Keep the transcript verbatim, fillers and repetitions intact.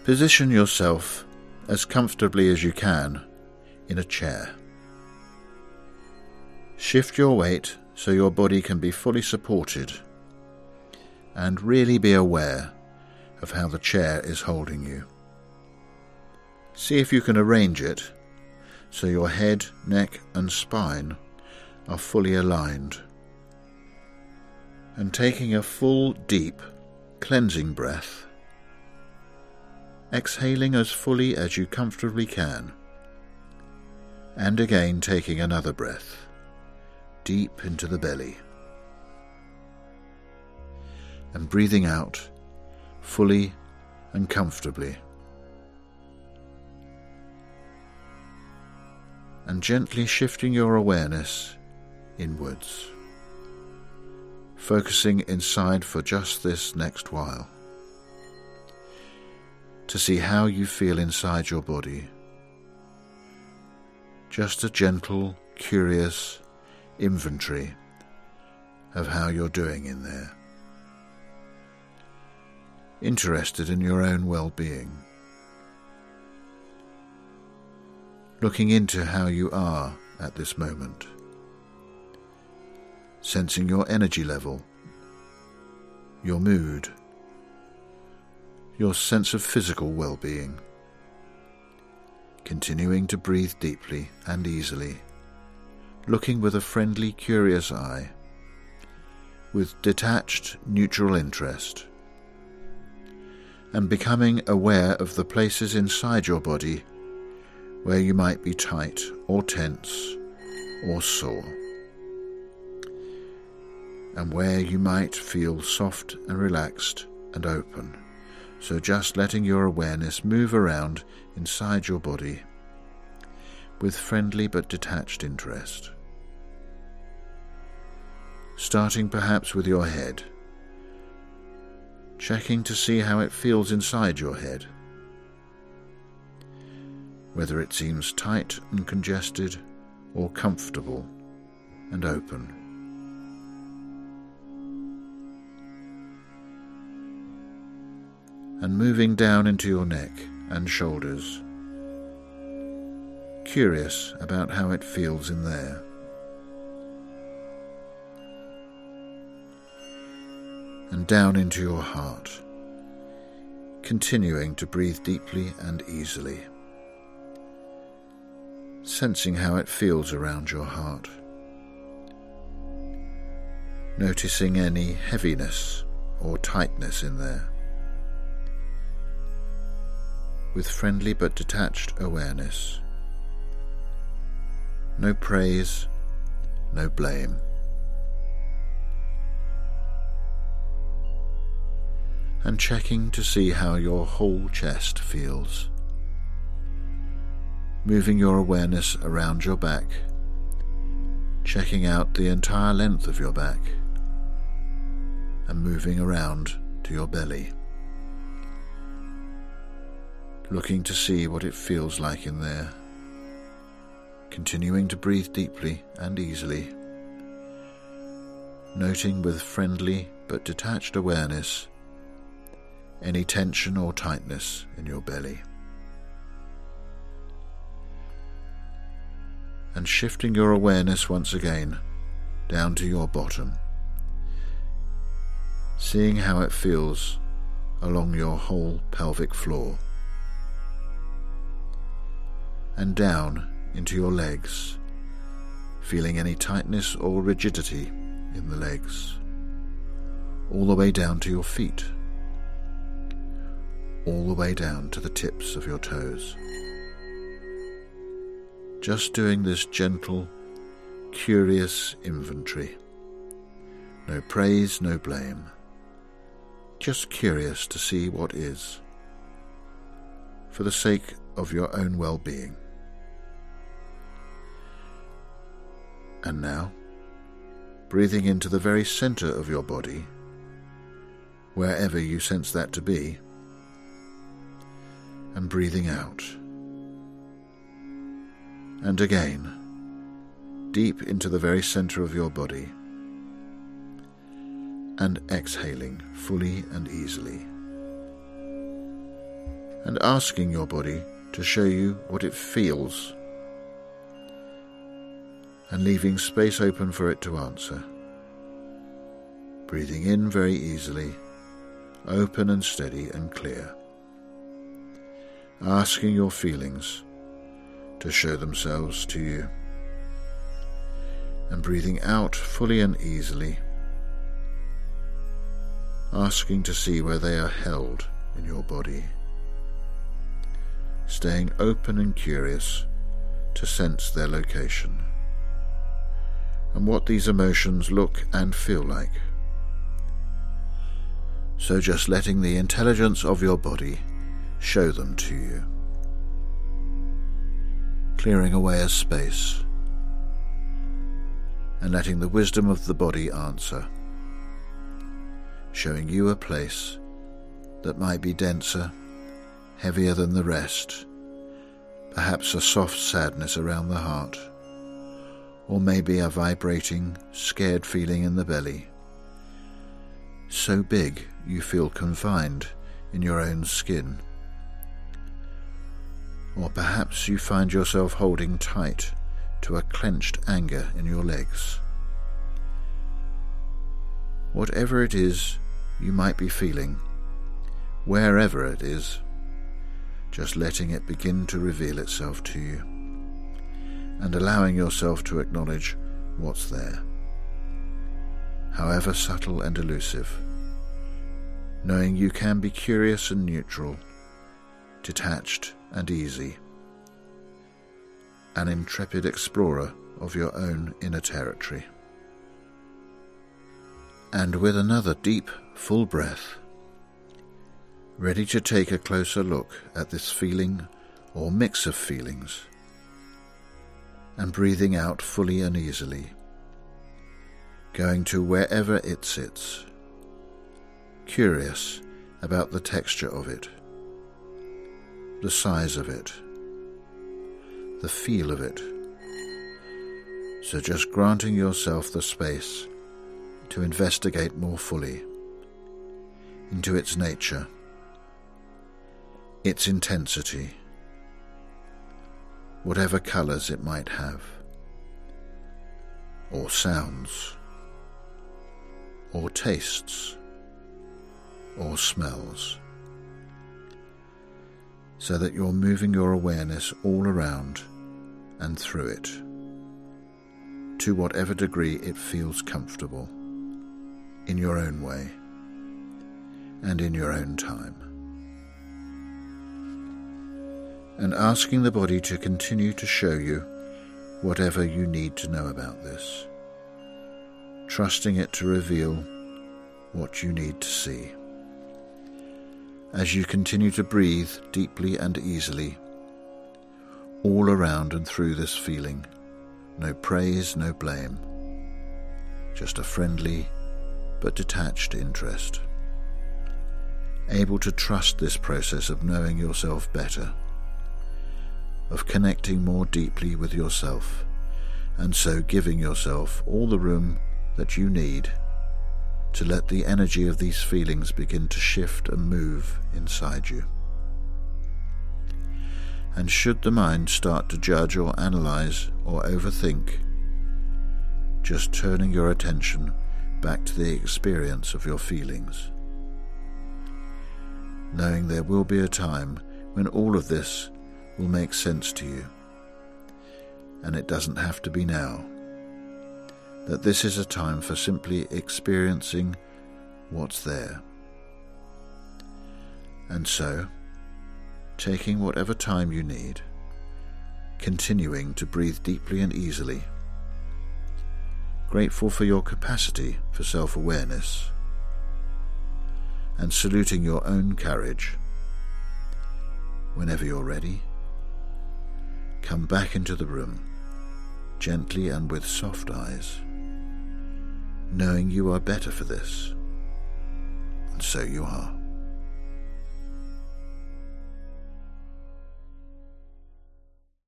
Position yourself as comfortably as you can in a chair. Shift your weight so your body can be fully supported, and really be aware of how the chair is holding you. See if you can arrange it so your head, neck and spine are fully aligned. And taking a full, deep, cleansing breath, exhaling as fully as you comfortably can, and again taking another breath, deep into the belly, and breathing out fully and comfortably, and gently shifting your awareness inwards, focusing inside for just this next while, to see how you feel inside your body. Just a gentle, curious inventory of how you're doing in there. Interested in your own well-being. Looking into how you are at this moment. Sensing your energy level, your mood, your sense of physical well-being. Continuing to breathe deeply and easily, looking with a friendly, curious eye, with detached, neutral interest, and becoming aware of the places inside your body where you might be tight or tense or sore, and where you might feel soft and relaxed and open. So just letting your awareness move around inside your body with friendly but detached interest. Starting perhaps with your head, checking to see how it feels inside your head, whether it seems tight and congested or comfortable and open. And moving down into your neck and shoulders, curious about how it feels in there. And down into your heart, continuing to breathe deeply and easily, sensing how it feels around your heart, noticing any heaviness or tightness in there, with friendly but detached awareness. No praise, no blame. And checking to see how your whole chest feels. Moving your awareness around your back, checking out the entire length of your back, and moving around to your belly. Looking to see what it feels like in there, continuing to breathe deeply and easily, noting with friendly but detached awareness any tension or tightness in your belly, and shifting your awareness once again down to your bottom, seeing how it feels along your whole pelvic floor, and down into your legs, feeling any tightness or rigidity in the legs, all the way down to your feet, all the way down to the tips of your toes. Just doing this gentle, curious inventory. No praise, no blame. Just curious to see what is, for the sake of your own well-being. And now, breathing into the very center of your body, wherever you sense that to be, and breathing out. And again, deep into the very center of your body, and exhaling fully and easily. and asking your body to show you what it feels, and leaving space open for it to answer. Breathing in very easily, open and steady and clear. Asking your feelings to show themselves to you, and breathing out fully and easily, asking to see where they are held in your body, staying open and curious to sense their location and what these emotions look and feel like. So just letting the intelligence of your body show them to you, clearing away a space and letting the wisdom of the body answer, showing you a place that might be denser, heavier than the rest, perhaps a soft sadness around the heart, or maybe a vibrating, scared feeling in the belly, so big you feel confined in your own skin. Or perhaps you find yourself holding tight to a clenched anger in your legs. Whatever it is you might be feeling, wherever it is, just letting it begin to reveal itself to you, and allowing yourself to acknowledge what's there, however subtle and elusive, knowing you can be curious and neutral, detached and easy, an intrepid explorer of your own inner territory. And with another deep, full breath, ready to take a closer look at this feeling or mix of feelings, and breathing out fully and easily, going to wherever it sits, curious about the texture of it, the size of it, the feel of it. So just granting yourself the space to investigate more fully into its nature, its intensity, whatever colours it might have, or sounds, or tastes, or smells, so that you're moving your awareness all around and through it, to whatever degree it feels comfortable, in your own way, and in your own time. And asking the body to continue to show you whatever you need to know about this, trusting it to reveal what you need to see. As you continue to breathe deeply and easily, all around and through this feeling, no praise, no blame, just a friendly but detached interest, able to trust this process of knowing yourself better, of connecting more deeply with yourself, and so giving yourself all the room that you need to let the energy of these feelings begin to shift and move inside you. And should the mind start to judge or analyze or overthink, just turning your attention back to the experience of your feelings, knowing there will be a time when all of this will make sense to you, and it doesn't have to be now, that this is a time for simply experiencing what's there. And so, taking whatever time you need, continuing to breathe deeply and easily, grateful for your capacity for self-awareness, and saluting your own courage. Whenever you're ready, come back into the room, gently and with soft eyes, knowing you are better for this, and so you are.